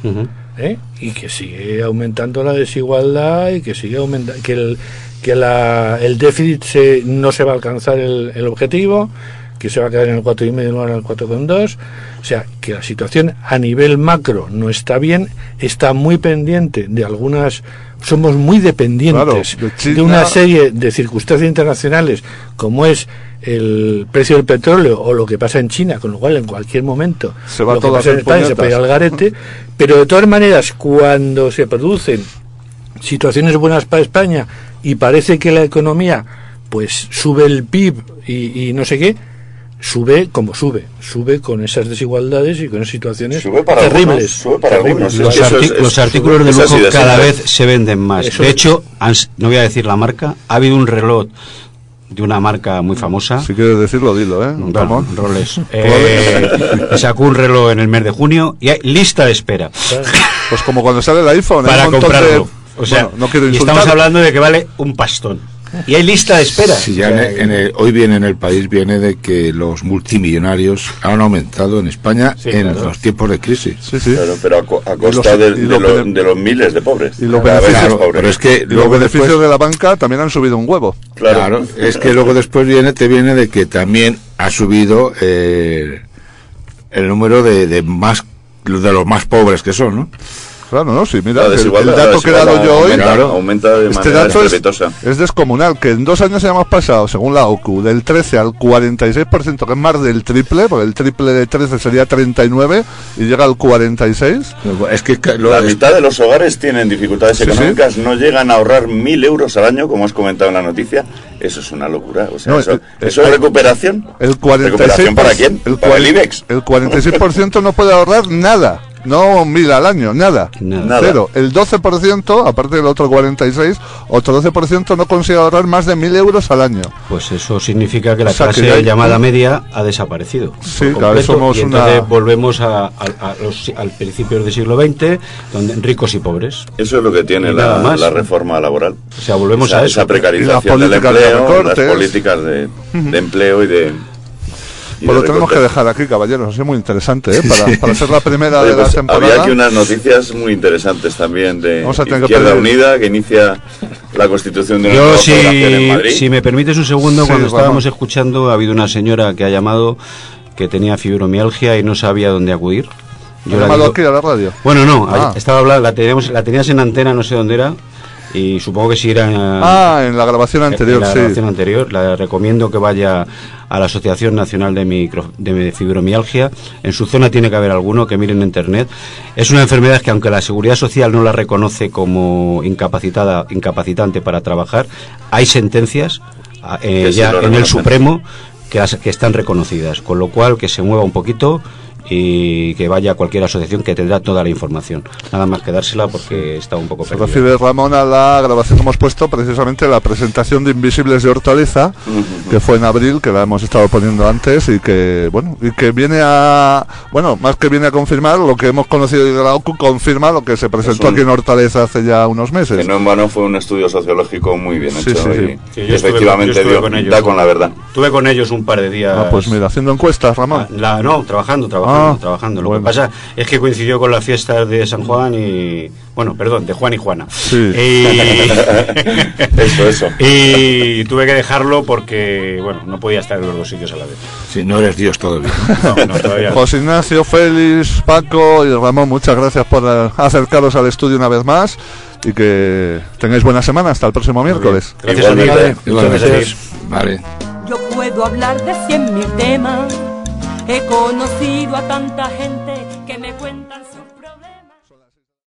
y que sigue aumentando la desigualdad y que sigue aumentando, que el déficit no se va a alcanzar el objetivo, que se va a quedar en el 4,5 no en el 4,2. O sea, que la situación a nivel macro no está bien, está muy pendiente de algunas, somos muy dependientes Claro, de China, de una serie de circunstancias internacionales, como es el precio del petróleo o lo que pasa en China, con lo cual en cualquier momento se va lo que todo a pasa en hacer España se puede ir al garete, pero de todas maneras, cuando se producen situaciones buenas para España y parece que la economía pues sube el PIB y no sé qué, sube como sube con esas desigualdades y con esas situaciones Sube para terribles. algunos, sube para algunos. Los, Eso es- los artículos de es así lujo de cada simple. vez se venden más. Eso De es. hecho, no voy a decir la marca, ha habido un reloj de una marca muy famosa. Si quieres decirlo, dilo, Bueno, Ramón. Rolex. Sacó un reloj en el mes de junio y hay lista de espera Pues como cuando sale el iPhone, hay para un montón comprarlo. de... O sea, Bueno, no quiero y insultar. estamos hablando de que vale un pastón. Y hay lista de espera. Sí, ya O sea, hoy viene en el país, viene de que los multimillonarios han aumentado en España Sí, en claro. los tiempos de crisis. Sí, sí. Pero a costa y los- de los miles de pobres. y los Cada vez más beneficios- pobres. Pero es que Y los luego beneficios después, de la banca también han subido un huevo. Claro. es que luego después te viene de que también ha subido el número de los más pobres que son, ¿no? Claro, ¿no? Sí, mira, La el desigualdad, dato la que he dado desigualdad yo hoy... aumenta, claro, aumenta de Este manera dato estrepitosa. es descomunal, que en 2 años hayamos pasado, según la OCU, del 13 al 46%, que es más del triple, porque el triple de 13 sería 39 y llega al 46. Es que La mitad de los hogares tienen dificultades Sí, económicas, no llegan a ahorrar 1.000 euros al año, como has comentado en la noticia. Eso es una locura. O sea, No, eso es recuperación. El 46%, ¿Recuperación para quién? ¿Para el IBEX? El 46% no puede ahorrar nada. No 1.000 al año, nada. Nada. Cero. El 12%, aparte del otro 46%, otro 12% no consigue ahorrar más de 1.000 euros al año. Pues eso significa que la O sea, que clase ya hay- llamada media ha desaparecido. Sí, por cada vez completo, somos y entonces una- volvemos al principio del siglo XX, donde ricos y pobres. Eso es lo que tiene Y nada más. la reforma laboral. O sea, volvemos Esa, a eso. esa precarización Y las del políticas de empleo, las recortes. políticas de empleo y de... y Pues lo de tenemos que recortes. dejar aquí, caballeros. Ha sido muy interesante, ¿eh? Para ser la primera Oye, de la pues, temporada. había aquí unas noticias muy interesantes también de Vamos a tener que Izquierda pedir- Unida, que inicia la constitución de una Yo, nueva federación en Madrid. si me permites un segundo, Sí, cuando Ramón. estábamos escuchando, ha habido una señora que ha llamado que tenía fibromialgia y no sabía dónde acudir. ¿Ha le llamado digo- aquí a la radio? Bueno, no, Ah. estaba hablando, la tenías en antena, no sé dónde era, y supongo que si era En la grabación anterior, en la sí. grabación anterior. La recomiendo que vaya a la Asociación Nacional de Fibromialgia. En su zona tiene que haber alguno, que miren en internet. Es una enfermedad que, aunque la Seguridad Social no la reconoce como incapacitante para trabajar, hay sentencias Que sí ya lo en el reconocen. Supremo que están reconocidas, con lo cual que se mueva un poquito y que vaya a cualquier asociación, que tendrá toda la información. Nada más que dársela porque está un poco Se perdida. refiere Ramón a la grabación que hemos puesto, precisamente la presentación de Invisibles de Hortaliza, que fue en abril, que la hemos estado poniendo antes y que, bueno, y que viene a, bueno, más que viene a confirmar lo que hemos conocido de la OCU, confirma lo que se presentó un- aquí en Hortaleza hace ya unos meses. Que no en vano fue un estudio sociológico muy bien Sí, hecho sí, sí. y Sí, yo estuve efectivamente yo estuve con ellos. da con la verdad. Estuve con ellos un par de días. Ah, pues mira, haciendo encuestas, Ramón. No, trabajando. Lo bueno. que pasa es que coincidió con las fiestas de San Juan y... Bueno, perdón, de Juan y Juana. Sí. Eso. Y tuve que dejarlo porque, bueno, no podía estar en los dos sitios a la vez. Si no eres Dios todavía. No, todavía no. José Ignacio, Félix, Paco y Ramón, muchas gracias por acercaros al estudio una vez más y que tengáis buena semana. Hasta el próximo miércoles. Gracias a ti. Igualmente. Muchas gracias. Vale. Yo puedo hablar de 100.000 temas, he conocido a tanta gente que me cuentan su